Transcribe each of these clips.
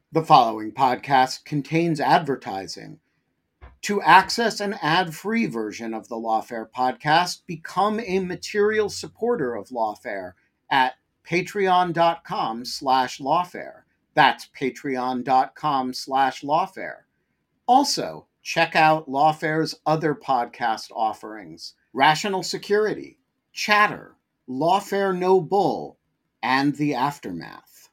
The following podcast contains advertising. To access an ad-free version of the Lawfare podcast, become a material supporter of Lawfare at patreon.com/lawfare. That's patreon.com/lawfare. Also, check out Lawfare's other podcast offerings: Rational Security, Chatter, Lawfare No Bull, and The Aftermath.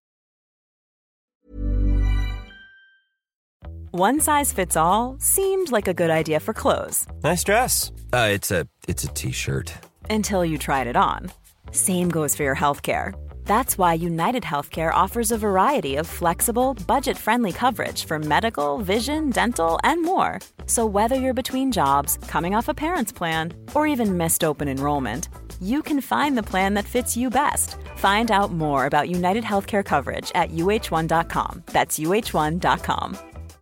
One size fits all seemed like a good idea for clothes. Nice dress. It's a t-shirt. Until you tried it on. Same goes for your healthcare. That's why United Healthcare offers a variety of flexible, budget-friendly coverage for medical, vision, dental, and more. So whether you're between jobs, coming off a parent's plan, or even missed open enrollment, you can find the plan that fits you best. Find out more about United Healthcare coverage at uh1.com. That's uh1.com.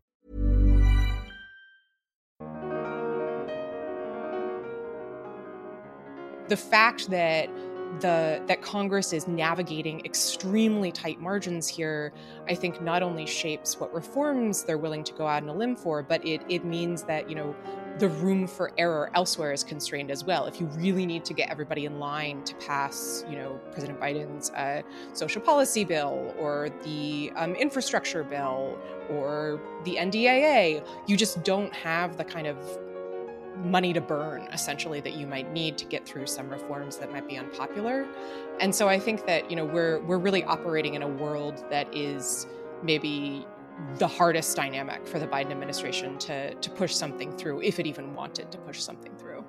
The fact that Congress is navigating extremely tight margins here, I think not only shapes what reforms they're willing to go out on a limb for, but it means that, the room for error elsewhere is constrained as well. If you really need to get everybody in line to pass, President Biden's social policy bill or the infrastructure bill or the NDAA, you just don't have the kind of money to burn, essentially, that you might need to get through some reforms that might be unpopular. And so I think that, we're really operating in a world that is maybe the hardest dynamic for the Biden administration to push something through, if it even wanted to push something through.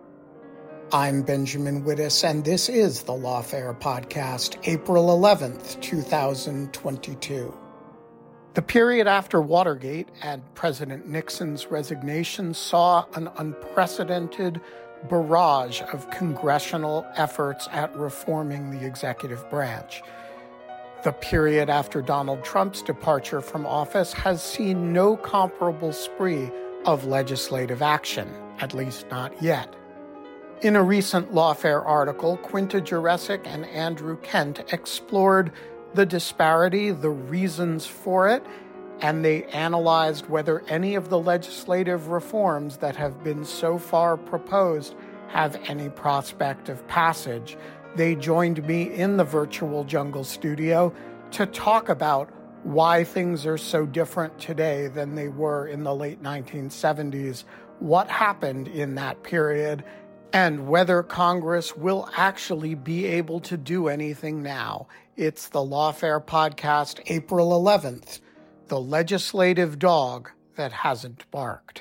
I'm Benjamin Wittes, and this is the Lawfare Podcast, April 11th, 2022. The period after Watergate and President Nixon's resignation saw an unprecedented barrage of congressional efforts at reforming the executive branch. The period after Donald Trump's departure from office has seen no comparable spree of legislative action, at least not yet. In a recent Lawfare article, Quinta Jurecic and Andrew Kent explored the disparity, the reasons for it, and they analyzed whether any of the legislative reforms that have been so far proposed have any prospect of passage. They joined me in the virtual Jungle studio to talk about why things are so different today than they were in the late 1970s, what happened in that period, and whether Congress will actually be able to do anything now. It's the Lawfare Podcast, April 11th, the legislative dog that hasn't barked.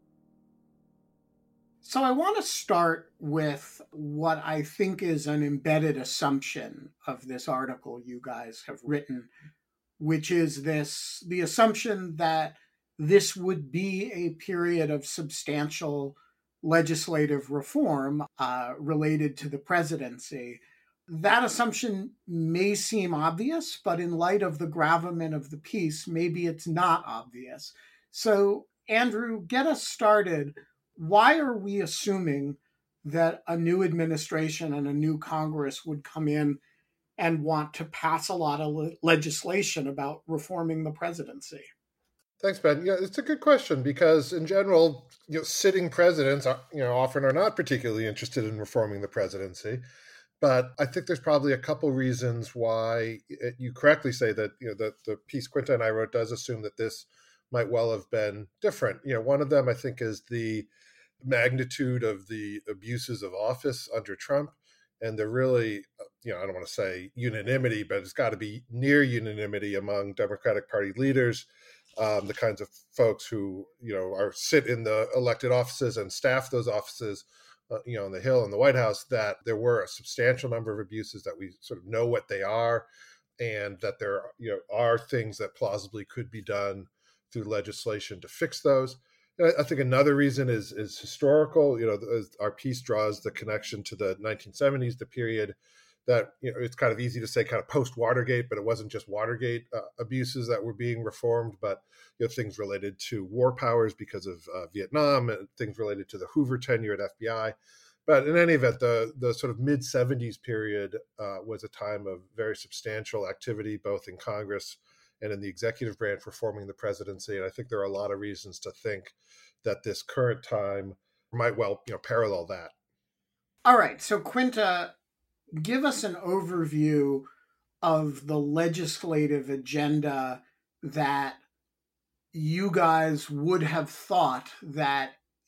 So I want to start with what I think is an embedded assumption of this article you guys have written, which is the assumption that this would be a period of substantial legislative reform related to the presidency. That assumption may seem obvious, but in light of the gravamen of the piece, maybe it's not obvious. So, Andrew, get us started. Why are we assuming that a new administration and a new Congress would come in and want to pass a lot of legislation about reforming the presidency? Thanks, Ben. Yeah, it's a good question because, in general, sitting presidents, often are not particularly interested in reforming the presidency. But I think there's probably a couple reasons why you correctly say that the piece Quinta and I wrote does assume that this might well have been different. One of them I think is the magnitude of the abuses of office under Trump, and they're really, I don't want to say unanimity, but it's got to be near unanimity among Democratic Party leaders, the kinds of folks who sit in the elected offices and staff those offices. On the Hill and the White House, that there were a substantial number of abuses, that we sort of know what they are, and that there are things that plausibly could be done through legislation to fix those. And I think another reason is historical. Our piece draws the connection to the 1970s, the period that it's kind of easy to say kind of post-Watergate, but it wasn't just Watergate abuses that were being reformed, but things related to war powers because of Vietnam, and things related to the Hoover tenure at FBI. But in any event, the sort of mid-70s period was a time of very substantial activity, both in Congress and in the executive branch reforming the presidency. And I think there are a lot of reasons to think that this current time might well, parallel that. All right. So, Quinta, give us an overview of the legislative agenda that you guys would have thought that,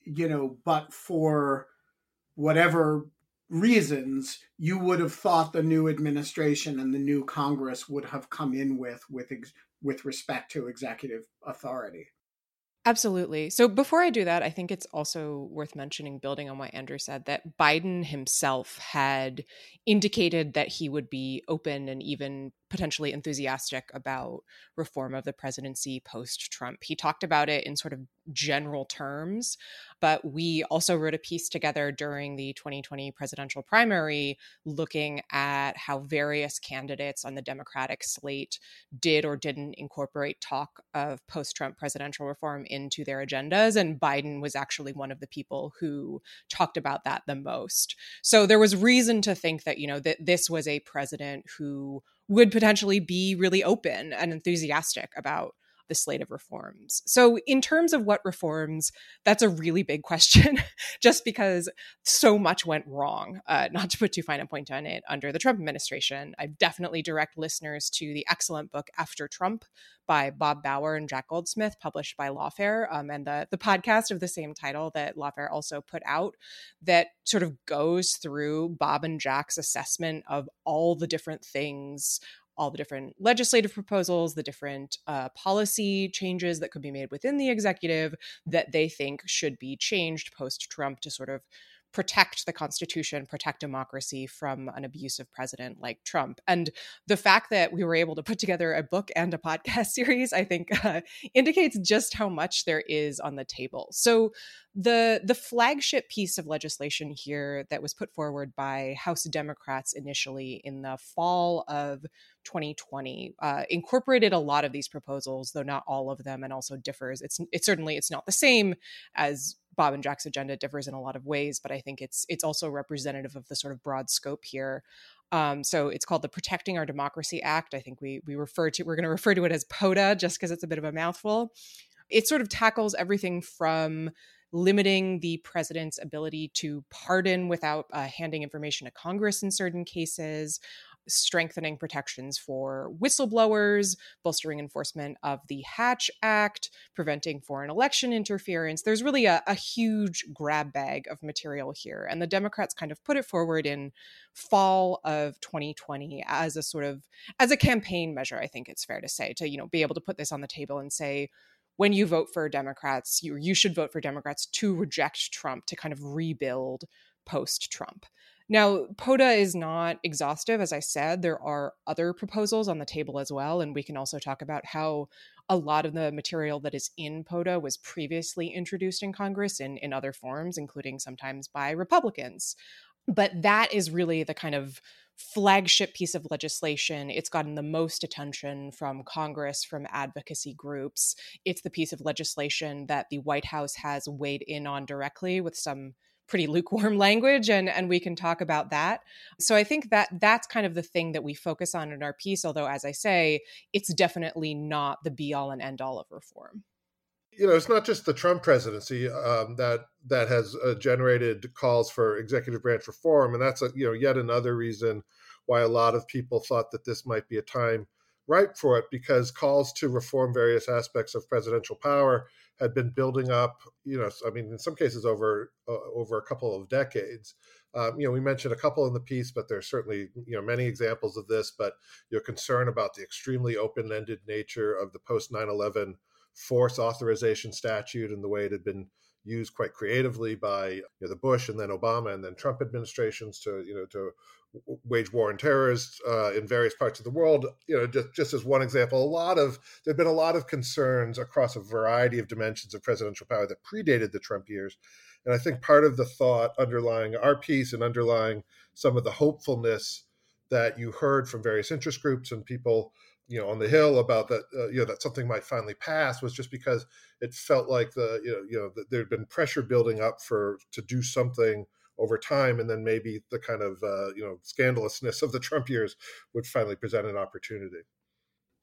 but for whatever reasons, you would have thought the new administration and the new Congress would have come in with respect to executive authority. Absolutely. So before I do that, I think it's also worth mentioning, building on what Andrew said, that Biden himself had indicated that he would be open and even potentially enthusiastic about reform of the presidency post-Trump. He talked about it in sort of general terms, but we also wrote a piece together during the 2020 presidential primary looking at how various candidates on the Democratic slate did or didn't incorporate talk of post-Trump presidential reform into their agendas. And Biden was actually one of the people who talked about that the most. So there was reason to think that, that this was a president who would potentially be really open and enthusiastic about the slate of reforms. So in terms of what reforms, that's a really big question, just because so much went wrong, not to put too fine a point on it, under the Trump administration. I definitely direct listeners to the excellent book After Trump by Bob Bauer and Jack Goldsmith, published by Lawfare, and the podcast of the same title that Lawfare also put out, that sort of goes through Bob and Jack's assessment of all the different things, all the different legislative proposals, the different policy changes that could be made within the executive that they think should be changed post-Trump to sort of protect the Constitution, protect democracy from an abusive president like Trump. And the fact that we were able to put together a book and a podcast series, I think, indicates just how much there is on the table. So the flagship piece of legislation here that was put forward by House Democrats initially in the fall of 2020 incorporated a lot of these proposals, though not all of them, and also differs. It's not the same as Bob and Jack's agenda. Differs in a lot of ways, but I think it's also representative of the sort of broad scope here. So it's called the Protecting Our Democracy Act. I think we're going to refer to it as POTA just because it's a bit of a mouthful. It sort of tackles everything from limiting the president's ability to pardon without handing information to Congress in certain cases, strengthening protections for whistleblowers, bolstering enforcement of the Hatch Act, preventing foreign election interference. There's really a huge grab bag of material here. And the Democrats kind of put it forward in fall of 2020 as a campaign measure, I think it's fair to say, to, be able to put this on the table and say, when you vote for Democrats, you should vote for Democrats to reject Trump, to kind of rebuild post-Trump. Now, POTA is not exhaustive. As I said, there are other proposals on the table as well. And we can also talk about how a lot of the material that is in POTA was previously introduced in Congress in other forms, including sometimes by Republicans. But that is really the kind of flagship piece of legislation. It's gotten the most attention from Congress, from advocacy groups. It's the piece of legislation that the White House has weighed in on directly with some pretty lukewarm language, and we can talk about that. So I think that's kind of the thing that we focus on in our piece, although, as I say, it's definitely not the be-all and end-all of reform. It's not just the Trump presidency that has generated calls for executive branch reform, and that's yet another reason why a lot of people thought that this might be a time ripe for it, because calls to reform various aspects of presidential power had been building up, in some cases over a couple of decades. We mentioned a couple in the piece, but there's certainly, many examples of this, but concern about the extremely open-ended nature of the post 9/11 force authorization statute and the way it had been used quite creatively by the Bush and then Obama and then Trump administrations to wage war on terrorists in various parts of the world. Just as one example, there've been a lot of concerns across a variety of dimensions of presidential power that predated the Trump years. And I think part of the thought underlying our piece and underlying some of the hopefulness that you heard from various interest groups and people on the Hill about that, that something might finally pass, was just because it felt like there'd been pressure building up to do something over time, and then maybe the kind of scandalousness of the Trump years would finally present an opportunity.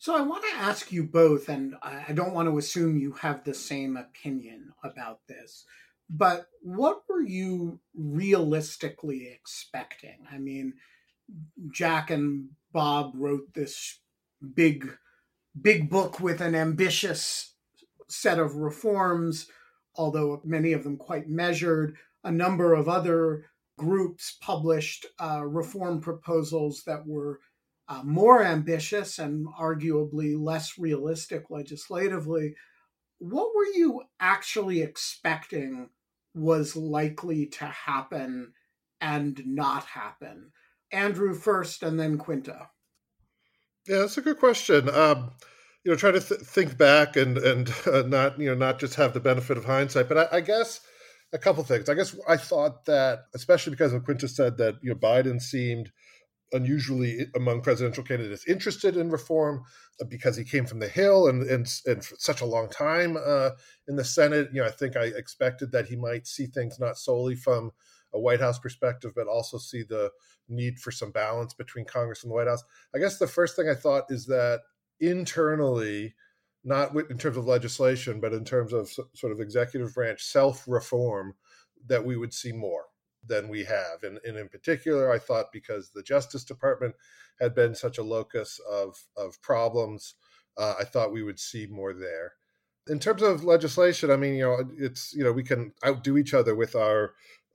So I want to ask you both, and I don't want to assume you have the same opinion about this, but what were you realistically expecting? I mean, Jack and Bob wrote this big, big book with an ambitious set of reforms, although many of them quite measured. A number of other groups published reform proposals that were more ambitious and arguably less realistic legislatively. What were you actually expecting was likely to happen and not happen? Andrew first, and then Quinta. Yeah, that's a good question. Try to think back and not just have the benefit of hindsight. But I guess a couple things. I guess I thought that, especially because of Quinta said that Biden seemed unusually among presidential candidates interested in reform because he came from the Hill and for such a long time in the Senate. I think I expected that he might see things not solely from a White House perspective, but also see the need for some balance between Congress and the White House. I guess the first thing I thought is that internally, not in terms of legislation, but in terms of sort of executive branch self-reform, that we would see more than we have. And in particular, I thought because the Justice Department had been such a locus of problems, I thought we would see more there. In terms of legislation, I mean, it's, we can outdo each other with our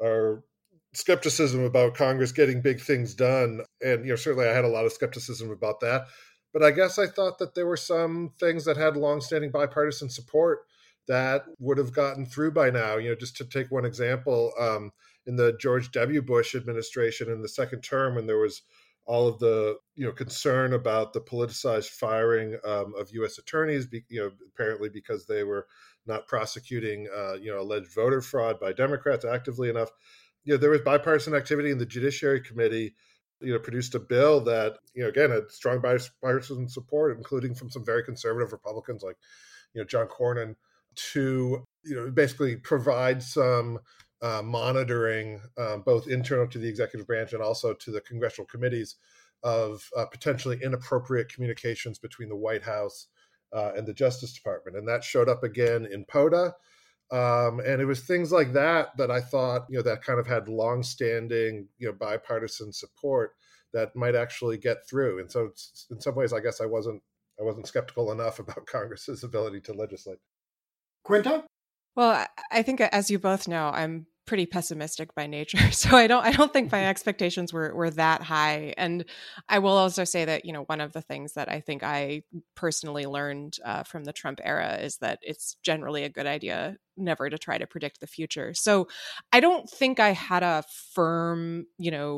skepticism about Congress getting big things done. And, certainly I had a lot of skepticism about that. But I guess I thought that there were some things that had longstanding bipartisan support that would have gotten through by now. Just to take one example, in the George W. Bush administration in the second term, when there was all of the concern about the politicized firing of U.S. attorneys, apparently because they were not prosecuting alleged voter fraud by Democrats actively enough. There was bipartisan activity in the Judiciary Committee. Produced a bill that again had strong bipartisan support, including from some very conservative Republicans like John Cornyn, to basically provide some monitoring, both internal to the executive branch and also to the congressional committees, of potentially inappropriate communications between the White House and the Justice Department. And that showed up again in POTA. And it was things like that I thought, that kind of had longstanding, bipartisan support that might actually get through. And so in some ways, I guess I wasn't skeptical enough about Congress's ability to legislate. Quinta? Well, I think, as you both know, I'm pretty pessimistic by nature, so I don't think my expectations were that high. And I will also say that one of the things that I think I personally learned from the Trump era is that it's generally a good idea never to try to predict the future. So I don't think I had a firm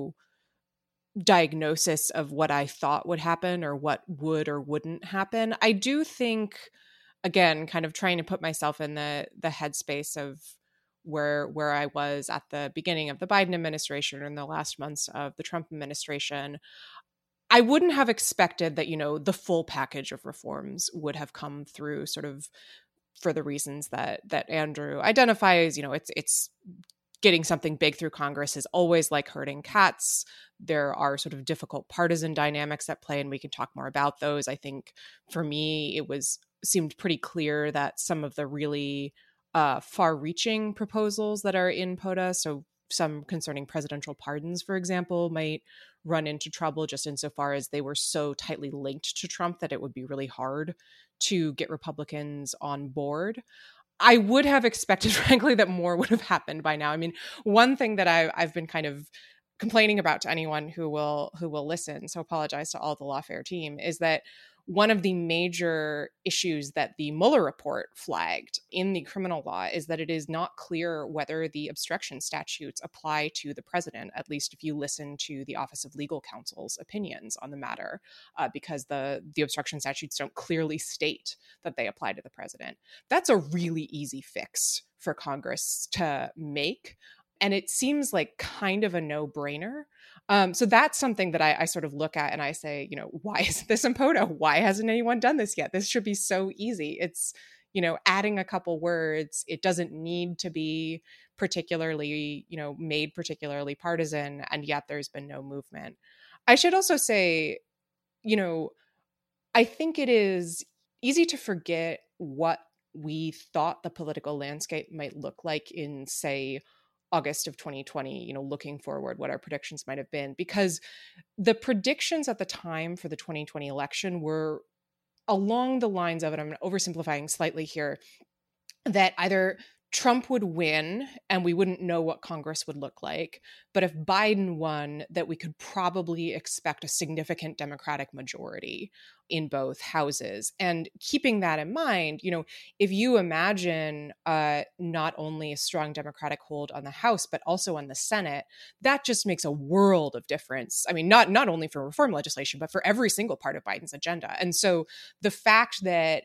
diagnosis of what I thought would happen or what would or wouldn't happen. I do think, again, kind of trying to put myself in the headspace of where I was at the beginning of the Biden administration or in the last months of the Trump administration, I wouldn't have expected that, the full package of reforms would have come through sort of for the reasons that Andrew identifies. It's getting something big through Congress is always like herding cats. There are sort of difficult partisan dynamics at play, and we can talk more about those. I think for me, it seemed pretty clear that some of the really far-reaching proposals that are in POTA, so some concerning presidential pardons, for example, might run into trouble just insofar as they were so tightly linked to Trump that it would be really hard to get Republicans on board. I would have expected, frankly, that more would have happened by now. I mean, one thing that I've been kind of complaining about to anyone who will listen, so apologize to all the Lawfare team, is that one of the major issues that the Mueller report flagged in the criminal law is that it is not clear whether the obstruction statutes apply to the president, at least if you listen to the Office of Legal Counsel's opinions on the matter, because the obstruction statutes don't clearly state that they apply to the president. That's a really easy fix for Congress to make. And it seems like kind of a no-brainer. So that's something that I sort of look at and I say, why isn't this in POTA? Why hasn't anyone done this yet? This should be so easy. It's, adding a couple words. It doesn't need to be particularly, made particularly partisan, and yet there's been no movement. I should also say, I think it is easy to forget what we thought the political landscape might look like in, say, August of 2020, looking forward, what our predictions might have been, because the predictions at the time for the 2020 election were along the lines of, and I'm oversimplifying slightly here, that either Trump would win and we wouldn't know what Congress would look like, but if Biden won, that we could probably expect a significant Democratic majority in both houses. And keeping that in mind, if you imagine not only a strong Democratic hold on the House, but also on the Senate, that just makes a world of difference. I mean, not only for reform legislation, but for every single part of Biden's agenda. And so the fact that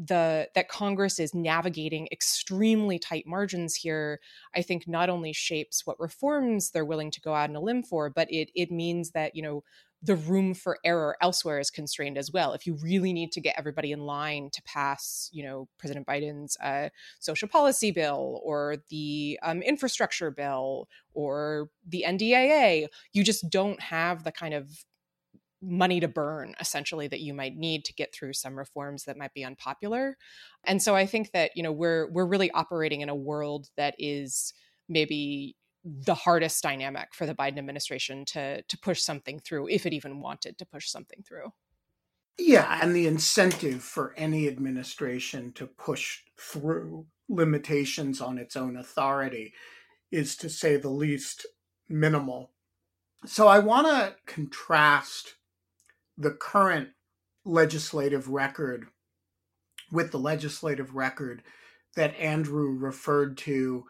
Congress is navigating extremely tight margins here, I think not only shapes what reforms they're willing to go out on a limb for, but it means that, the room for error elsewhere is constrained as well. If you really need to get everybody in line to pass, President Biden's social policy bill or the infrastructure bill or the NDAA, you just don't have the kind of money to burn, essentially, that you might need to get through some reforms that might be unpopular. And so I think that, we're really operating in a world that is maybe the hardest dynamic for the Biden administration to push something through, if it even wanted to push something through. Yeah, and the incentive for any administration to push through limitations on its own authority is, to say the least, minimal. So I want to contrast the current legislative record with the legislative record that Andrew referred to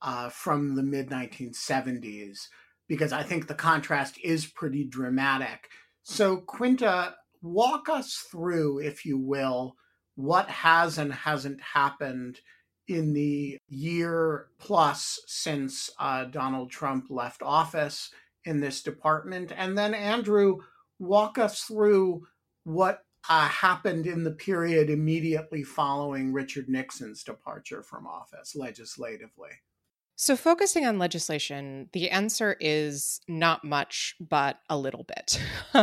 from the mid-1970s, because I think the contrast is pretty dramatic. So Quinta, walk us through, if you will, what has and hasn't happened in the year plus since Donald Trump left office in this department. And then, Andrew, walk us through what happened in the period immediately following Richard Nixon's departure from office legislatively. So focusing on legislation, the answer is not much, but a little bit.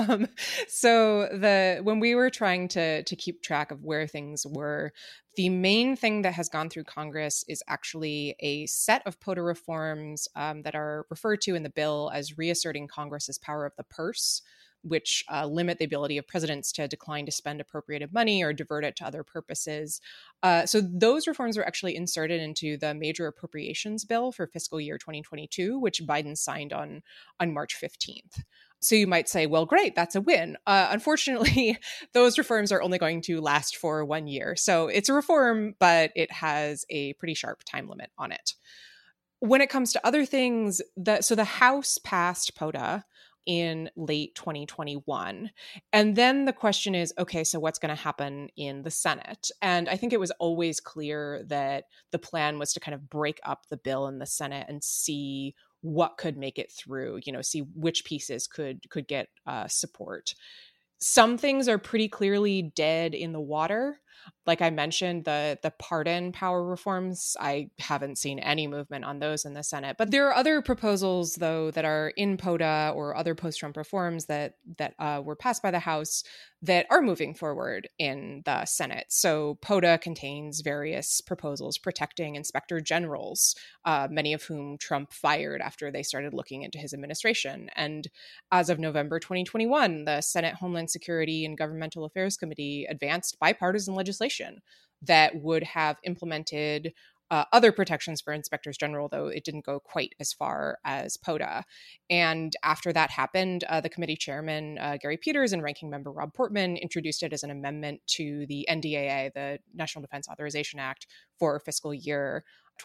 When we were trying to keep track of where things were, the main thing that has gone through Congress is actually a set of POTA reforms that are referred to in the bill as reasserting Congress's power of the purse, which limit the ability of presidents to decline to spend appropriated money or divert it to other purposes. So those reforms were actually inserted into the major appropriations bill for fiscal year 2022, which Biden signed on March 15th. So you might say, well, great, that's a win. Unfortunately, those reforms are only going to last for 1 year. So it's a reform, but it has a pretty sharp time limit on it. When it comes to other things, the House passed POTA in late 2021. And then the question is, okay, so what's going to happen in the Senate? And I think it was always clear that the plan was to kind of break up the bill in the Senate and see what could make it through, see which pieces could get support. Some things are pretty clearly dead in the water. Like I mentioned, the pardon power reforms, I haven't seen any movement on those in the Senate. But there are other proposals, though, that are in POTA or other post-Trump reforms that were passed by the House that are moving forward in the Senate. So POTA contains various proposals protecting inspector generals, many of whom Trump fired after they started looking into his administration. And as of November 2021, the Senate Homeland Security and Governmental Affairs Committee advanced bipartisan legislation that would have implemented other protections for inspectors general, though it didn't go quite as far as POTA. And after that happened, the committee chairman, Gary Peters, and ranking member Rob Portman introduced it as an amendment to the NDAA, the National Defense Authorization Act, for fiscal year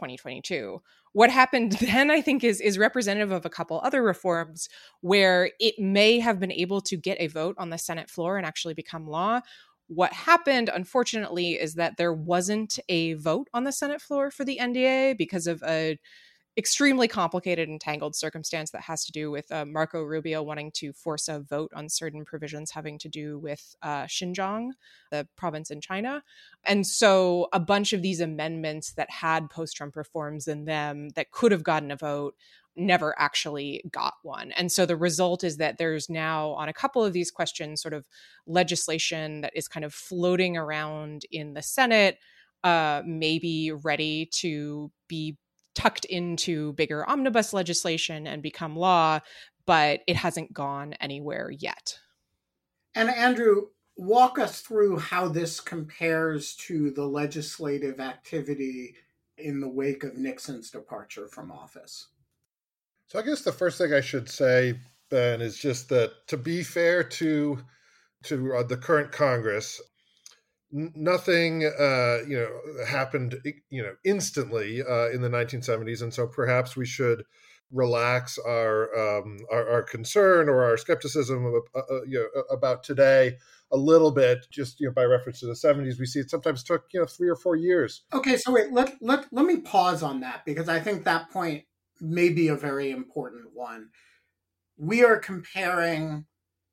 2022. What happened then, I think, is representative of a couple other reforms where it may have been able to get a vote on the Senate floor and actually become law. What happened, unfortunately, is that there wasn't a vote on the Senate floor for the NDAA because of a extremely complicated and tangled circumstance that has to do with Marco Rubio wanting to force a vote on certain provisions having to do with Xinjiang, the province in China. And so a bunch of these amendments that had post-Trump reforms in them that could have gotten a vote never actually got one. And so the result is that there's now, on a couple of these questions, sort of legislation that is kind of floating around in the Senate, maybe ready to be tucked into bigger omnibus legislation and become law, but it hasn't gone anywhere yet. And Andrew, walk us through how this compares to the legislative activity in the wake of Nixon's departure from office. So I guess the first thing I should say, Ben, is just that to be fair to the current Congress, nothing happened instantly in the 1970s, and so perhaps we should relax our concern or our skepticism about today a little bit. Just by reference to the 70s, we see it sometimes took 3 or 4 years. Okay, so wait, let me pause on that, because I think that point may be a very important one. We are comparing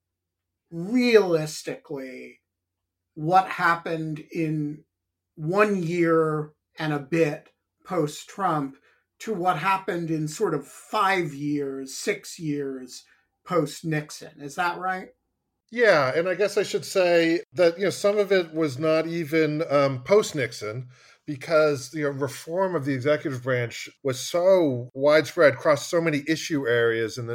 realistically what happened in 1 year and a bit post-Trump to what happened in sort of 5 years, 6 years post-Nixon. Is that right? Yeah, and I guess I should say that some of it was not even post-Nixon, because reform of the executive branch was so widespread across so many issue areas in the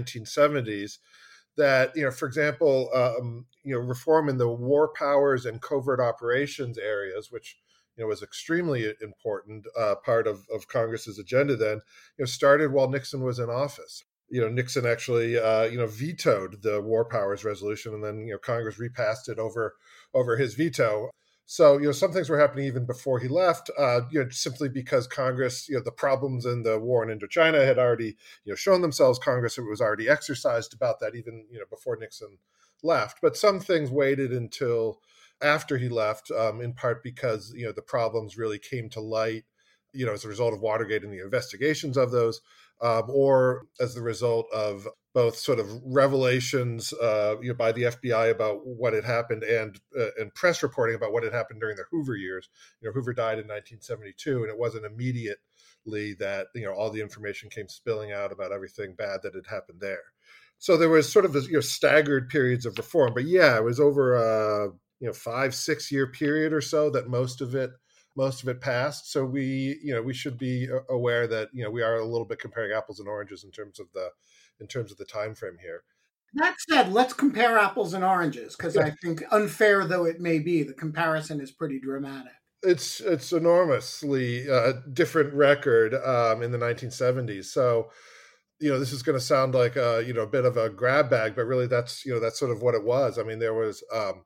1970s that for example, reform in the war powers and covert operations areas, which was extremely important part of Congress's agenda then, started while Nixon was in office. Nixon actually, vetoed the war powers resolution, and then Congress repassed it over his veto. So, some things were happening even before he left, simply because Congress, the problems in the war in Indochina had already, shown themselves. Congress was already exercised about that even, before Nixon left. But some things waited until after he left, in part because, the problems really came to light, as a result of Watergate and the investigations of those, or as the result of both sort of revelations by the FBI about what had happened and press reporting about what had happened during the Hoover years. Hoover died in 1972, and it wasn't immediately that all the information came spilling out about everything bad that had happened there. So there was sort of staggered periods of reform, but yeah, it was over a 5-6 year period or so that most of it passed. So we should be aware that we are a little bit comparing apples and oranges in terms of the time frame here. That said, let's compare apples and oranges, because I think, unfair though it may be, the comparison is pretty dramatic. It's enormously different record in the 1970s. So this is going to sound like a bit of a grab bag, but really that's sort of what it was. I mean, there was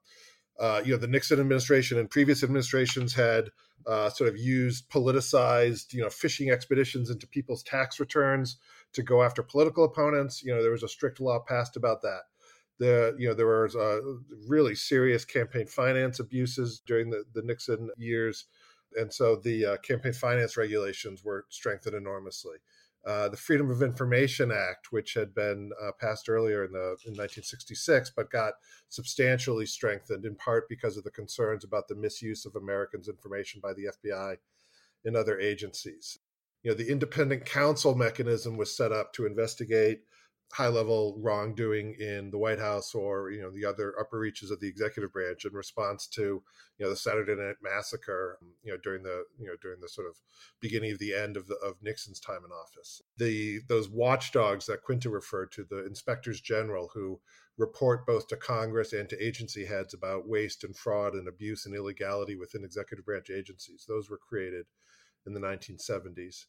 the Nixon administration and previous administrations had sort of used politicized, fishing expeditions into people's tax returns to go after political opponents. There was a strict law passed about that. There was really serious campaign finance abuses during the Nixon years. And so the campaign finance regulations were strengthened enormously. The Freedom of Information Act, which had been passed earlier in 1966, but got substantially strengthened in part because of the concerns about the misuse of Americans' information by the FBI and other agencies. The independent counsel mechanism was set up to investigate high-level wrongdoing in the White House or the other upper reaches of the executive branch in response to the Saturday Night Massacre during the sort of beginning of the end of Nixon's time in office. Those watchdogs that Quinta referred to, the inspectors general who report both to Congress and to agency heads about waste and fraud and abuse and illegality within executive branch agencies, those were created in the 1970s.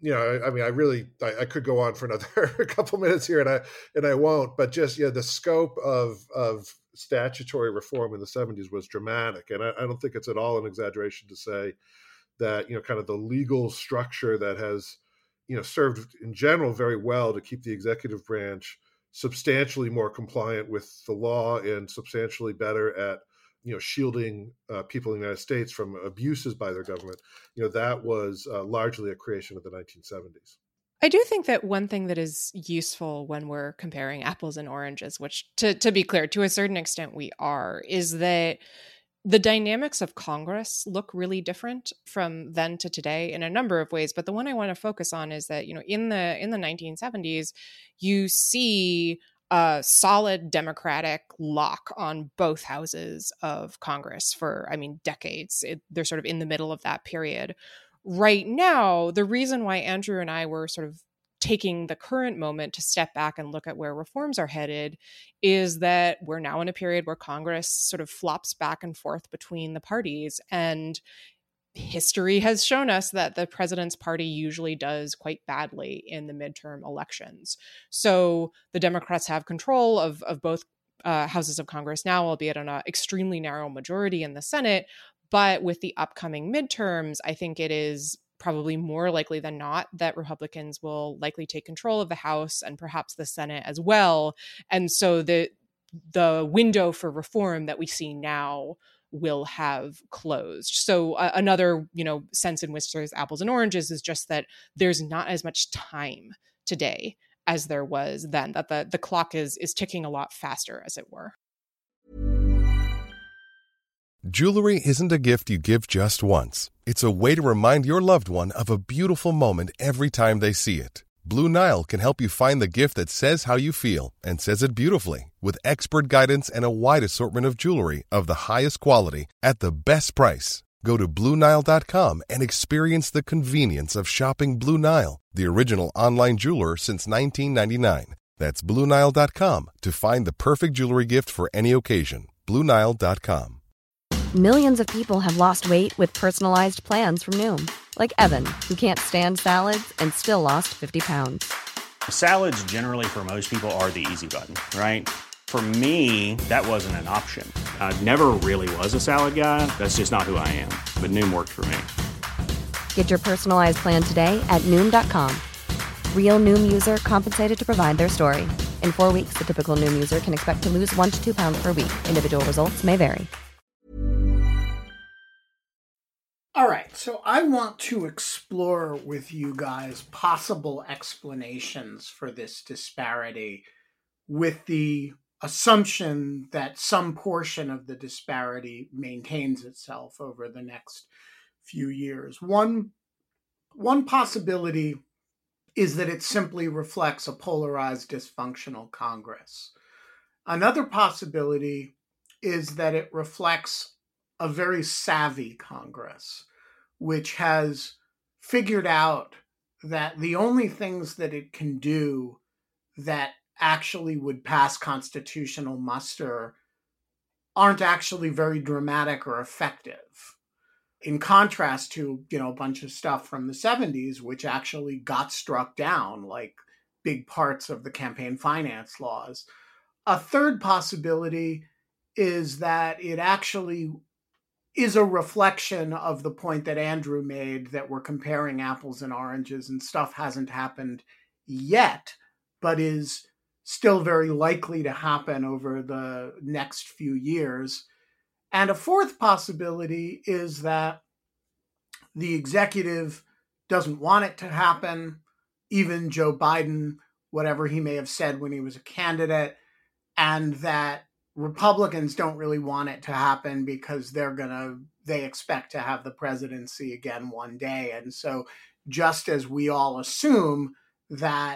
I could go on for another couple minutes here, and I won't. But just the scope of statutory reform in the 70s was dramatic, and I don't think it's at all an exaggeration to say that kind of the legal structure that has served in general very well to keep the executive branch substantially more compliant with the law and substantially better at shielding people in the United States from abuses by their government, that was largely a creation of the 1970s. I do think that one thing that is useful when we're comparing apples and oranges, which to be clear, to a certain extent we are, is that the dynamics of Congress look really different from then to today in a number of ways. But the one I want to focus on is that, in the 1970s, you see a solid Democratic lock on both houses of Congress for, decades. They're sort of in the middle of that period. Right now, the reason why Andrew and I were sort of taking the current moment to step back and look at where reforms are headed is that we're now in a period where Congress sort of flops back and forth between the parties. And history has shown us that the president's party usually does quite badly in the midterm elections. So the Democrats have control of both houses of Congress now, albeit on an extremely narrow majority in the Senate. But with the upcoming midterms, I think it is probably more likely than not that Republicans will likely take control of the House and perhaps the Senate as well. And so the window for reform that we see now will have closed. So another, sense in which there's apples and oranges is just that there's not as much time today as there was then, that the clock is ticking a lot faster, as it were. Jewelry isn't a gift you give just once. It's a way to remind your loved one of a beautiful moment every time they see it. Blue Nile can help you find the gift that says how you feel and says it beautifully, with expert guidance and a wide assortment of jewelry of the highest quality at the best price. Go to BlueNile.com and experience the convenience of shopping Blue Nile, the original online jeweler since 1999. That's BlueNile.com to find the perfect jewelry gift for any occasion. BlueNile.com. Millions of people have lost weight with personalized plans from Noom. Like Evan, who can't stand salads and still lost 50 pounds. Salads generally for most people are the easy button, right? For me, that wasn't an option. I never really was a salad guy. That's just not who I am. But Noom worked for me. Get your personalized plan today at Noom.com. Real Noom user compensated to provide their story. In 4 weeks, the typical Noom user can expect to lose 1 to 2 pounds per week. Individual results may vary. All right, so I want to explore with you guys possible explanations for this disparity with the assumption that some portion of the disparity maintains itself over the next few years. One possibility is that it simply reflects a polarized, dysfunctional Congress. Another possibility is that it reflects a very savvy Congress, which has figured out that the only things that it can do that actually would pass constitutional muster aren't actually very dramatic or effective. In contrast to, a bunch of stuff from the 70s, which actually got struck down, like big parts of the campaign finance laws. A third possibility is that it actually is a reflection of the point that Andrew made, that we're comparing apples and oranges and stuff hasn't happened yet, but is still very likely to happen over the next few years. And a fourth possibility is that the executive doesn't want it to happen, even Joe Biden, whatever he may have said when he was a candidate, and that Republicans don't really want it to happen because they expect to have the presidency again one day. And so just as we all assume that,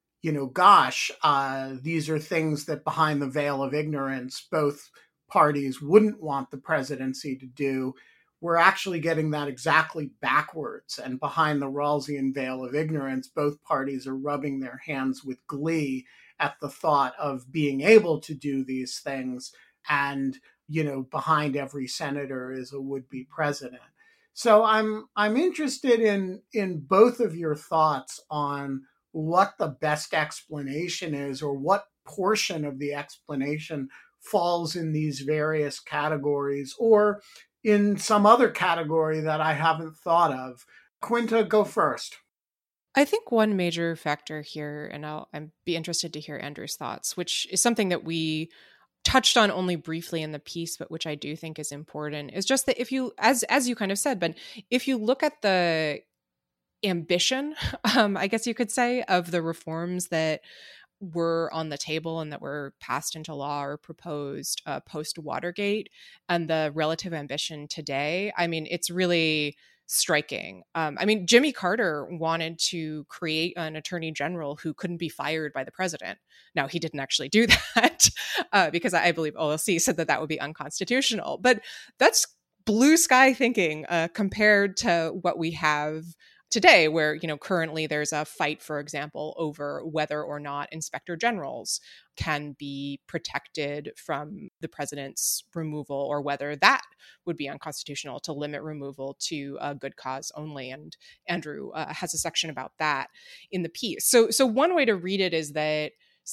these are things that behind the veil of ignorance, both parties wouldn't want the presidency to do, we're actually getting that exactly backwards. And behind the Rawlsian veil of ignorance, both parties are rubbing their hands with glee at the thought of being able to do these things. And, behind every senator is a would-be president. So I'm interested in both of your thoughts on what the best explanation is, or what portion of the explanation falls in these various categories, or in some other category that I haven't thought of. Quinta, go first. I think one major factor here, and I'd be interested to hear Andrew's thoughts, which is something that we touched on only briefly in the piece, but which I do think is important, is just that if you, as you kind of said, Ben, if you look at the ambition, I guess you could say, of the reforms that were on the table and that were passed into law or proposed post-Watergate and the relative ambition today, I mean, it's really striking. I mean, Jimmy Carter wanted to create an attorney general who couldn't be fired by the president. Now, he didn't actually do that because I believe OLC said that would be unconstitutional. But that's blue sky thinking compared to what we have today, where, currently there's a fight, for example, over whether or not inspector generals can be protected from the president's removal, or whether that would be unconstitutional to limit removal to a good cause only. And Andrew has a section about that in the piece. So one way to read it is that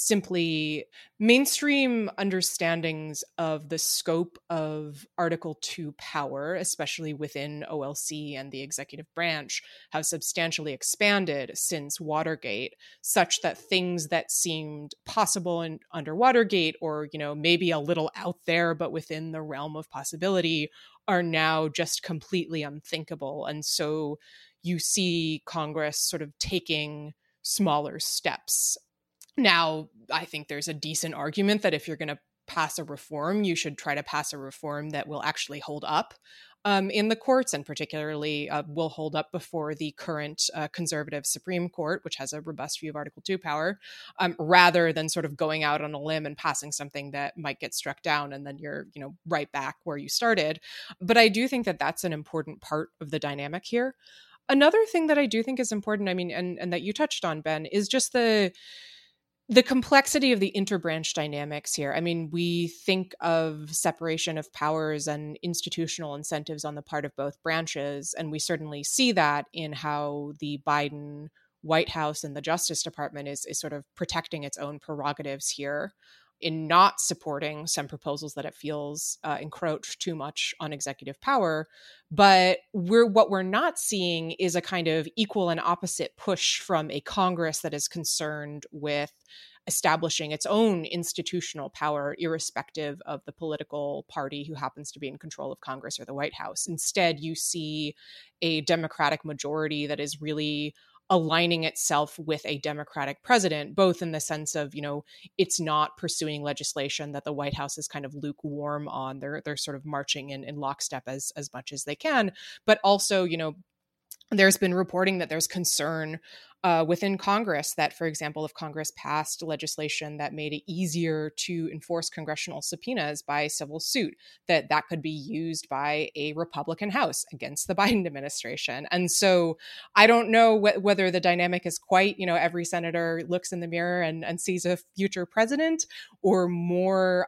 simply mainstream understandings of the scope of Article 2 power, especially within OLC and the executive branch, have substantially expanded since Watergate, such that things that seemed possible under Watergate, or maybe a little out there but within the realm of possibility, are now just completely unthinkable. And so you see Congress sort of taking smaller steps. Now, I think there's a decent argument that if you're going to pass a reform, you should try to pass a reform that will actually hold up in the courts, and particularly will hold up before the current conservative Supreme Court, which has a robust view of Article 2 power, rather than sort of going out on a limb and passing something that might get struck down and then you're, right back where you started. But I do think that that's an important part of the dynamic here. Another thing that I do think is important, I mean, and that you touched on, Ben, is just the complexity of the interbranch dynamics here. I mean, we think of separation of powers and institutional incentives on the part of both branches, and we certainly see that in how the Biden White House and the Justice Department is sort of protecting its own prerogatives here in not supporting some proposals that it feels encroach too much on executive power. But what we're not seeing is a kind of equal and opposite push from a Congress that is concerned with establishing its own institutional power, irrespective of the political party who happens to be in control of Congress or the White House. Instead, you see a Democratic majority that is really aligning itself with a Democratic president, both in the sense of, it's not pursuing legislation that the White House is kind of lukewarm on. They're sort of marching in lockstep as much as they can. But also, there's been reporting that there's concern within Congress that, for example, if Congress passed legislation that made it easier to enforce congressional subpoenas by civil suit, that could be used by a Republican House against the Biden administration. And so I don't know whether the dynamic is quite, every senator looks in the mirror and sees a future president, or more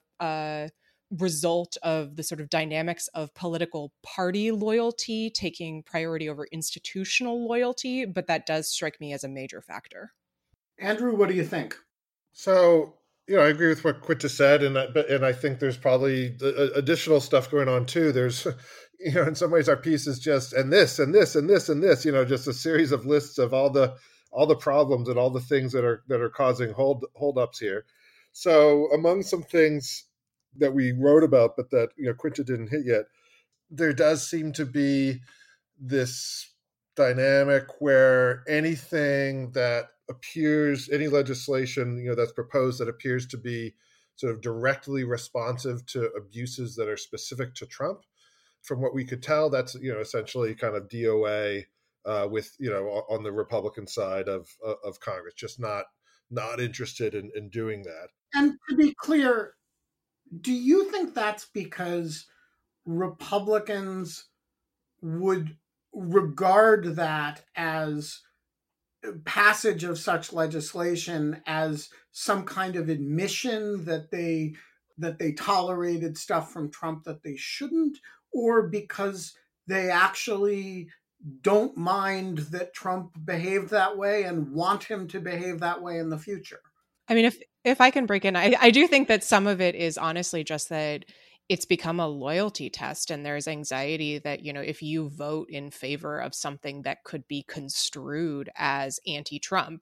result of the sort of dynamics of political party loyalty taking priority over institutional loyalty, but that does strike me as a major factor. Andrew, what do you think? So, I agree with what Quinta said, and I think there's probably additional stuff going on too. There's, in some ways our piece is just, and this, and this, and this, and this, just a series of lists of all the problems and all the things that are causing holdups here. So among some things that we wrote about, but that Quinta didn't hit yet, there does seem to be this dynamic where anything that appears, any legislation that's proposed that appears to be sort of directly responsive to abuses that are specific to Trump, from what we could tell, that's essentially kind of DOA with on the Republican side of Congress, just not interested in doing that. And to be clear, do you think that's because Republicans would regard that as passage of such legislation as some kind of admission that they tolerated stuff from Trump that they shouldn't, or because they actually don't mind that Trump behaved that way and want him to behave that way in the future? I mean, if I can break in, I do think that some of it is honestly just that it's become a loyalty test, and there's anxiety that, if you vote in favor of something that could be construed as anti-Trump,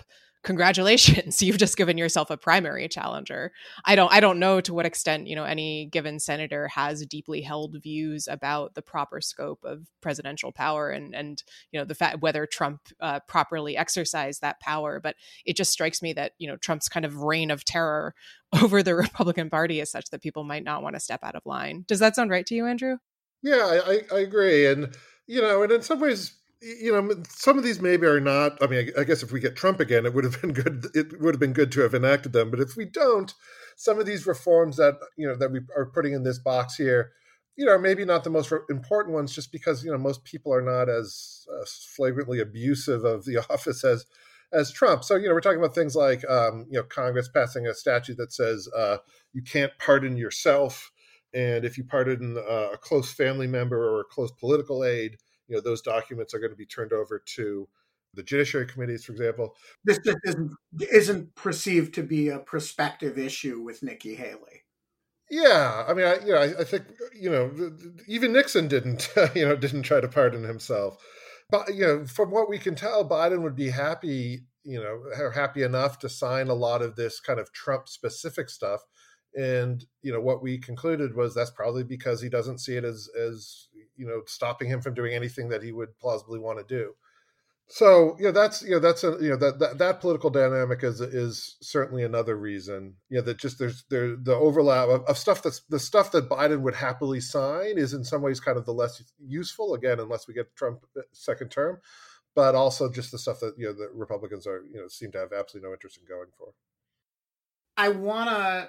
congratulations, you've just given yourself a primary challenger. I don't know to what extent, any given senator has deeply held views about the proper scope of presidential power and the fact whether Trump properly exercised that power. But it just strikes me that, Trump's kind of reign of terror over the Republican Party is such that people might not want to step out of line. Does that sound right to you, Andrew? Yeah, I agree. And, and in some ways, some of these maybe are not. I mean, I guess if we get Trump again, it would have been good. It would have been good to have enacted them. But if we don't, some of these reforms that that we are putting in this box here, are maybe not the most important ones, just because most people are not as flagrantly abusive of the office as Trump. So we're talking about things like Congress passing a statute that says you can't pardon yourself, and if you pardon a close family member or a close political aide, those documents are going to be turned over to the judiciary committees, for example. This just isn't perceived to be a prospective issue with Nikki Haley. Yeah, I mean, I think even Nixon didn't didn't try to pardon himself, but from what we can tell, Biden would be happy happy enough to sign a lot of this kind of Trump specific stuff. And, what we concluded was that's probably because he doesn't see it as stopping him from doing anything that he would plausibly want to do. So, that political dynamic is certainly another reason, that just there's the overlap of stuff the stuff that Biden would happily sign is in some ways kind of the less useful, again, unless we get Trump second term, but also just the stuff that, the Republicans are, seem to have absolutely no interest in going for. I want to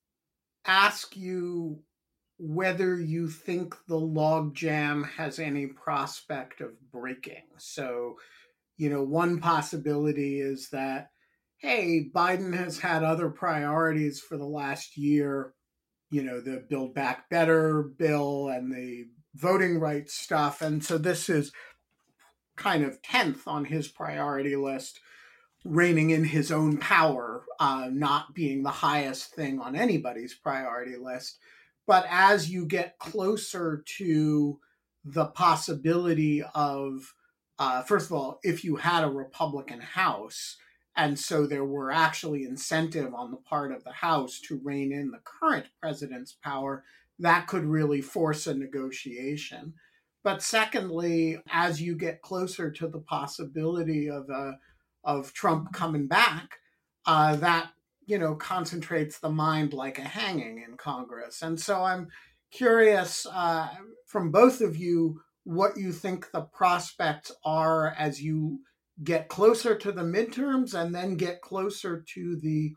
ask you whether you think the logjam has any prospect of breaking. So, one possibility is that, hey, Biden has had other priorities for the last year, the Build Back Better bill and the voting rights stuff. And so this is kind of 10th on his priority list, reigning in his own power, not being the highest thing on anybody's priority list. But as you get closer to the possibility of, first of all, if you had a Republican House, and so there were actually incentive on the part of the House to rein in the current president's power, that could really force a negotiation. But secondly, as you get closer to the possibility of Trump coming back, that concentrates the mind like a hanging in Congress. And so I'm curious from both of you what you think the prospects are as you get closer to the midterms and then get closer to the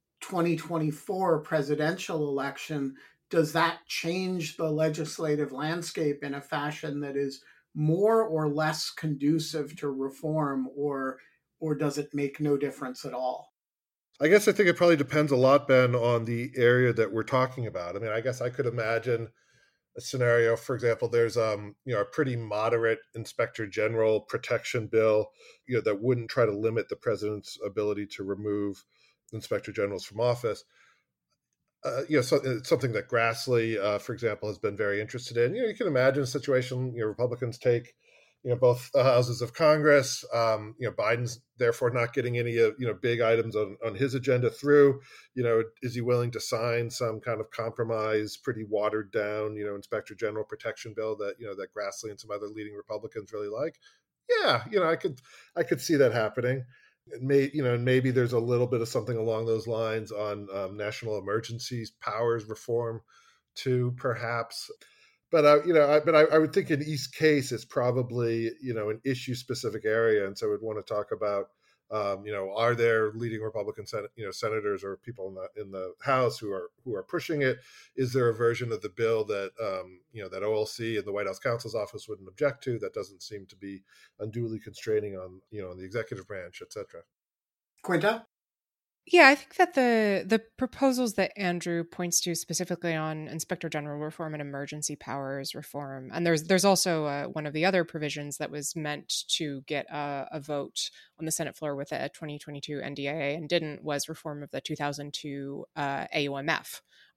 2024 presidential election. Does that change the legislative landscape in a fashion that is more or less conducive to reform, or does it make no difference at all? I guess I think it probably depends a lot, Ben, on the area that we're talking about. I mean, I guess I could imagine a scenario, for example, there's a pretty moderate inspector general protection bill, that wouldn't try to limit the president's ability to remove inspector generals from office. So it's something that Grassley, for example, has been very interested in. You can imagine a situation, Republicans take, both houses of Congress. Biden's therefore not getting any, big items on his agenda through. Is he willing to sign some kind of compromise, pretty watered down, inspector general protection bill that, that Grassley and some other leading Republicans really like? Yeah, I could see that happening. Maybe there's a little bit of something along those lines on national emergencies powers reform too, perhaps. But I would think in each case it's probably an issue specific area, and so I would want to talk about are there leading Republican senators or people in the House who are pushing it? Is there a version of the bill that that OLC and the White House counsel's office wouldn't object to that doesn't seem to be unduly constraining on on the executive branch, et cetera? Quinta? Yeah, I think that the proposals that Andrew points to specifically on Inspector General reform and emergency powers reform, and there's also one of the other provisions that was meant to get a vote on the Senate floor with a 2022 NDAA and didn't, was reform of the 2002 AUMF,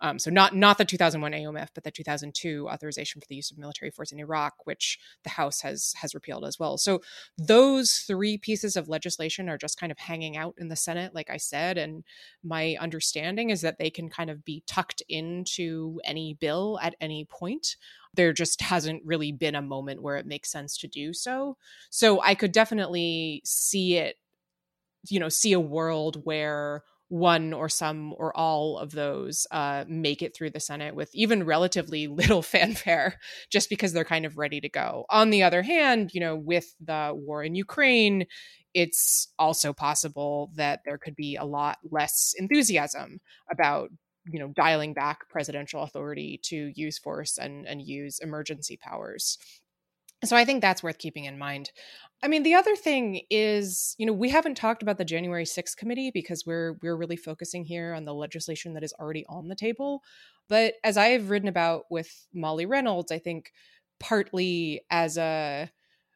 So not the 2001 AOMF, but the 2002 authorization for the use of military force in Iraq, which the House has repealed as well. So those three pieces of legislation are just kind of hanging out in the Senate, like I said. And my understanding is that they can kind of be tucked into any bill at any point. There just hasn't really been a moment where it makes sense to do so. So I could definitely see it, see a world where one or some or all of those make it through the Senate with even relatively little fanfare, just because they're kind of ready to go. On the other hand, with the war in Ukraine, it's also possible that there could be a lot less enthusiasm about dialing back presidential authority to use force and use emergency powers. So I think that's worth keeping in mind. I mean, the other thing is, we haven't talked about the January 6th committee because we're really focusing here on the legislation that is already on the table. But as I have written about with Molly Reynolds, I think partly as a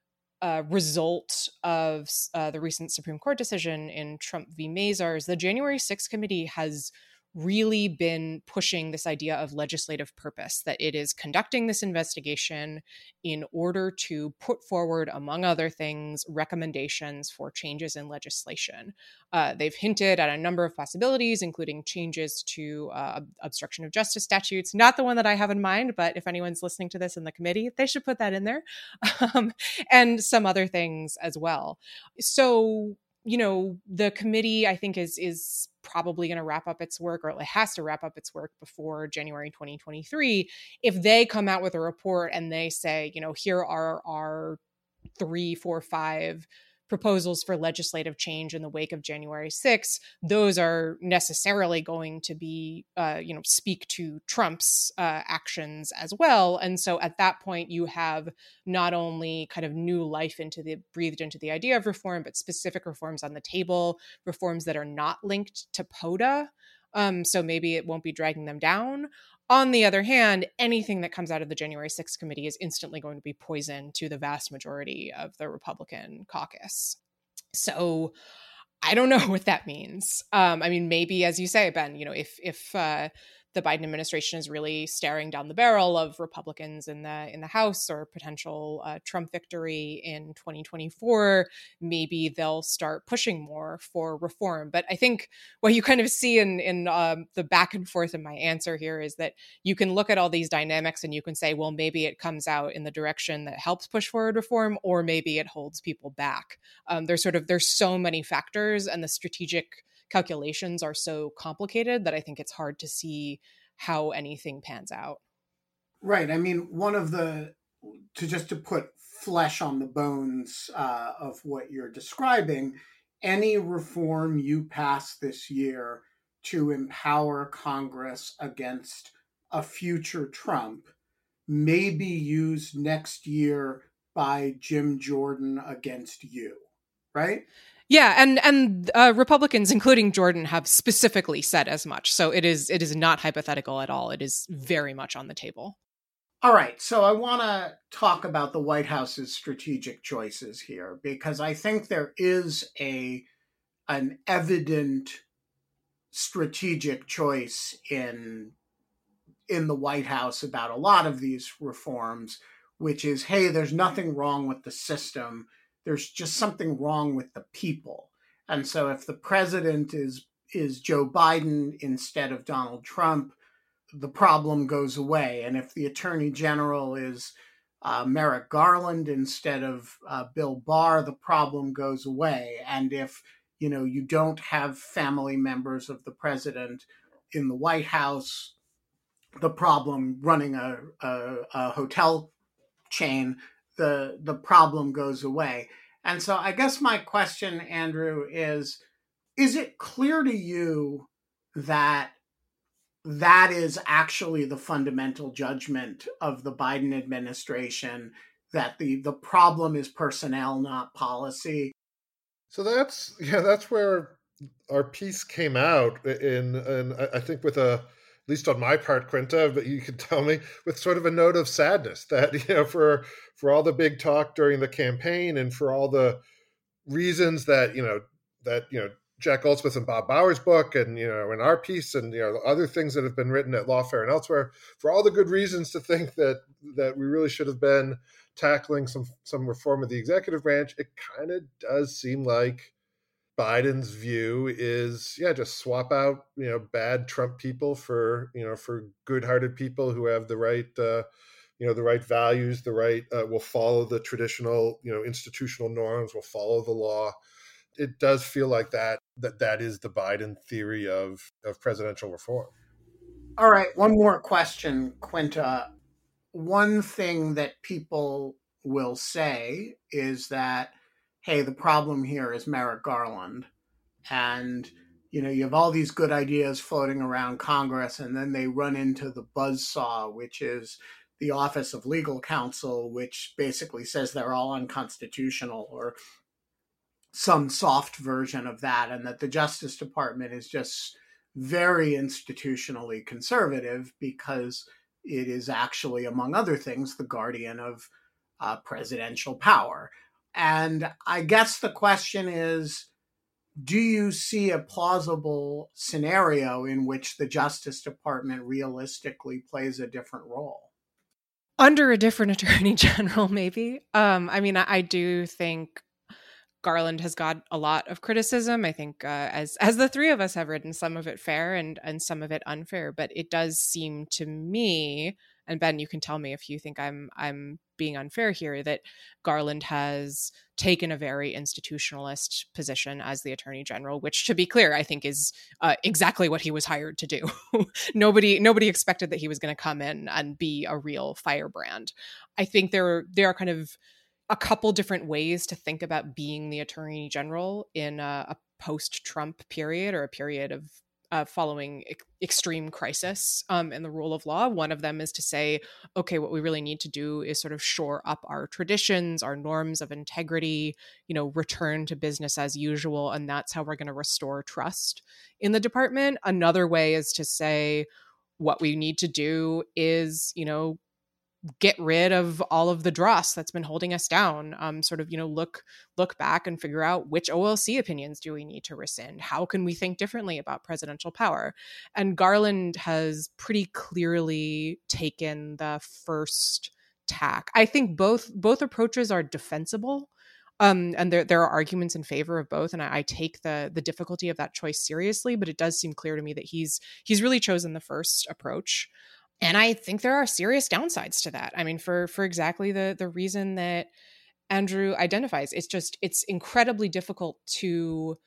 result of the recent Supreme Court decision in Trump v. Mazars, the January 6th committee has really been pushing this idea of legislative purpose, that it is conducting this investigation in order to put forward, among other things, recommendations for changes in legislation. They've hinted at a number of possibilities, including changes to obstruction of justice statutes, not the one that I have in mind, but if anyone's listening to this in the committee, they should put that in there, and some other things as well. So, the committee, I think, is probably going to wrap up its work, or it has to wrap up its work before January 2023. If they come out with a report and they say, here are our 3, 4, 5 proposals for legislative change in the wake of January 6th, those are necessarily going to be, speak to Trump's actions as well. And so at that point, you have not only kind of new life breathed into the idea of reform, but specific reforms on the table, reforms that are not linked to POTA. So maybe it won't be dragging them down. On the other hand, anything that comes out of the January 6th committee is instantly going to be poison to the vast majority of the Republican caucus. So I don't know what that means. Maybe, as you say, Ben, if the Biden administration is really staring down the barrel of Republicans in the House or potential Trump victory in 2024, maybe they'll start pushing more for reform. But I think what you kind of see in the back and forth in my answer here is that you can look at all these dynamics and you can say, well, maybe it comes out in the direction that helps push forward reform, or maybe it holds people back. There's so many factors, and the strategic calculations are so complicated that I think it's hard to see how anything pans out. Right. I mean, to put flesh on the bones of what you're describing, any reform you pass this year to empower Congress against a future Trump may be used next year by Jim Jordan against you, right? Yeah, and Republicans, including Jordan, have specifically said as much. So it is not hypothetical at all. It is very much on the table. All right, so I want to talk about the White House's strategic choices here, because I think there is an evident strategic choice in the White House about a lot of these reforms, which is, hey, there's nothing wrong with the system. There's just something wrong with the people. And so if the president is Joe Biden instead of Donald Trump, the problem goes away. And if the attorney general is Merrick Garland instead of Bill Barr, the problem goes away. And if, you don't have family members of the president in the White House, the problem running a hotel chain, the problem goes away. And so I guess my question, Andrew, is it clear to you that is actually the fundamental judgment of the Biden administration, that the problem is personnel, not policy? So that's where our piece came out and I think with at least on my part, Quinta, but you can tell me, with sort of a note of sadness that, for all the big talk during the campaign and for all the reasons that Jack Goldsmith and Bob Bauer's book, and in our piece, and other things that have been written at Lawfare and elsewhere, for all the good reasons to think that we really should have been tackling some reform of the executive branch, it kind of does seem like Biden's view is, just swap out bad Trump people for good-hearted people who have the right the right values, the right will follow the traditional institutional norms, will follow the law. It does feel like that is the Biden theory of presidential reform. All right, one more question, Quinta. One thing that people will say is that, hey, the problem here is Merrick Garland. And, you have all these good ideas floating around Congress, and then they run into the buzzsaw, which is the Office of Legal Counsel, which basically says they're all unconstitutional, or some soft version of that, and that the Justice Department is just very institutionally conservative because it is actually, among other things, the guardian of presidential power. And I guess the question is, do you see a plausible scenario in which the Justice Department realistically plays a different role? Under a different attorney general, maybe. I do think Garland has got a lot of criticism. I think as the three of us have written, some of it fair and some of it unfair. But it does seem to me, and Ben, you can tell me if you think I'm being unfair here, that Garland has taken a very institutionalist position as the attorney general, which, to be clear, I think is exactly what he was hired to do. Nobody expected that he was going to come in and be a real firebrand. I think there are kind of a couple different ways to think about being the attorney general in a post-Trump period, or a period of following extreme crisis in the rule of law. One of them is to say, okay, what we really need to do is sort of shore up our traditions, our norms of integrity, return to business as usual. And that's how we're going to restore trust in the department. Another way is to say, what we need to do is, get rid of all of the dross that's been holding us down. Look back and figure out which OLC opinions do we need to rescind? How can we think differently about presidential power? And Garland has pretty clearly taken the first tack. I think both approaches are defensible. And there are arguments in favor of both, and I take the difficulty of that choice seriously. But it does seem clear to me that he's really chosen the first approach. And I think there are serious downsides to that. I mean, for exactly the reason that Andrew identifies. It's incredibly difficult to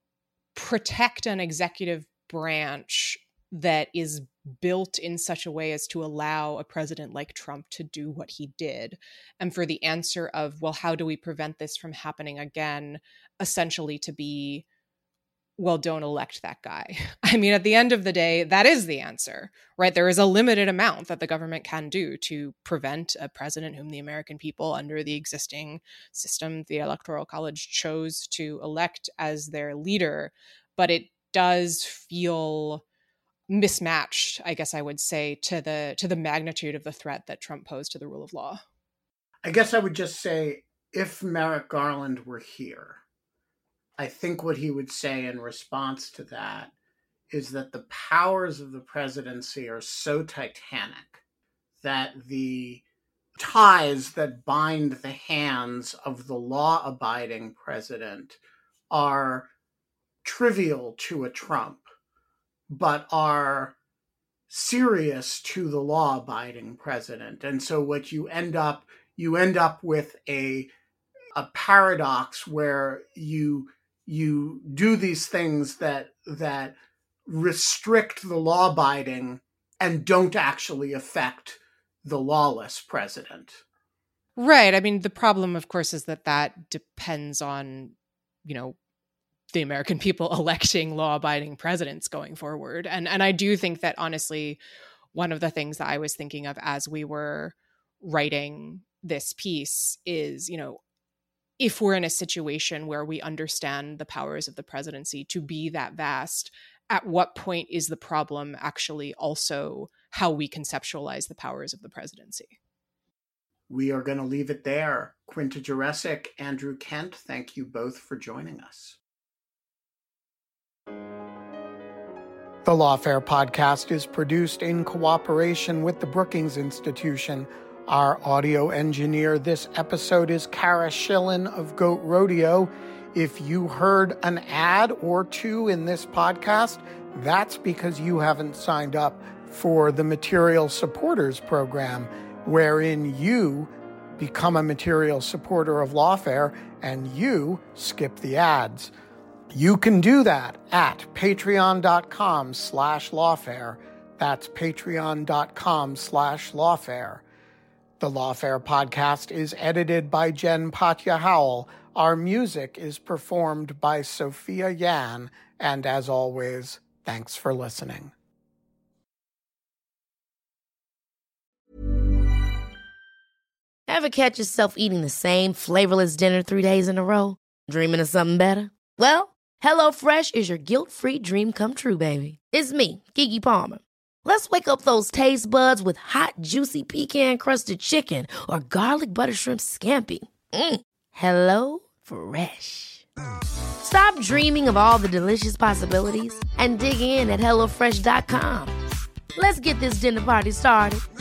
protect an executive branch that is built in such a way as to allow a president like Trump to do what he did. And for the answer of, well, how do we prevent this from happening again, essentially to be, well, don't elect that guy. I mean, at the end of the day, that is the answer, right? There is a limited amount that the government can do to prevent a president whom the American people, under the existing system, the Electoral College, chose to elect as their leader. But it does feel mismatched, I guess I would say, to the magnitude of the threat that Trump posed to the rule of law. I guess I would just say, if Merrick Garland were here, I think what he would say in response to that is that the powers of the presidency are so titanic that the ties that bind the hands of the law-abiding president are trivial to a Trump, but are serious to the law-abiding president. And so what you end up with a paradox where you do these things that restrict the law-abiding and don't actually affect the lawless president. Right. I mean, the problem, of course, is that depends on, the American people electing law-abiding presidents going forward. And I do think that, honestly, one of the things that I was thinking of as we were writing this piece is, if we're in a situation where we understand the powers of the presidency to be that vast, at what point is the problem actually also how we conceptualize the powers of the presidency? We are going to leave it there. Quinta Jurecic, Andrew Kent, thank you both for joining us. The Lawfare podcast is produced in cooperation with the Brookings Institution. Our audio engineer this episode is Kara Schillen of Goat Rodeo. If you heard an ad or two in this podcast, that's because you haven't signed up for the Material Supporters Program, wherein you become a material supporter of Lawfare and you skip the ads. You can do that at patreon.com/lawfare. That's patreon.com/lawfare. The Lawfare podcast is edited by Jen Patja Howell. Our music is performed by Sophia Yan. And as always, thanks for listening. Ever catch yourself eating the same flavorless dinner 3 days in a row? Dreaming of something better? Well, HelloFresh is your guilt-free dream come true, baby. It's me, Keke Palmer. Let's wake up those taste buds with hot, juicy pecan-crusted chicken or garlic butter shrimp scampi. Hello Fresh. Stop dreaming of all the delicious possibilities and dig in at HelloFresh.com. Let's get this dinner party started.